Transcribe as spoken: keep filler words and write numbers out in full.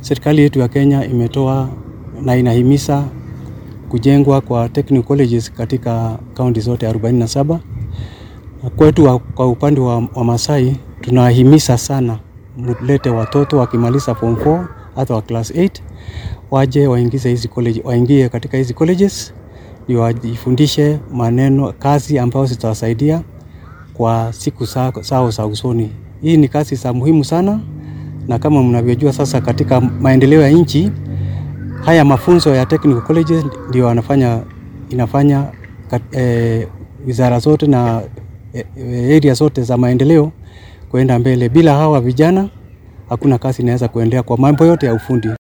Serikali yetu ya Kenya imetoa na inahimiza kujengwa kwa technical colleges katika kaunti zote arobaini na saba. Kwetu kwa upande wa, wa Masai tunahimiza sana mlete watoto wakimaliza form four hata wa class eight waje waingize hizi college, waingie katika hizi colleges ndio wajifundishe maneno kazi ambayo zitawasaidia kwa siku zao za usoni. Hii ni kazi za muhimu sana, na kama mnavyojua sasa katika maendeleo ya nchi haya mafunzo ya technical colleges ndio wanafanya inafanya eh, wizara zote na eh, area zote za maendeleo kuenda mbele. Bila hawa vijana hakuna kazi inaweza kuendelea kwa mambo yote ya ufundi.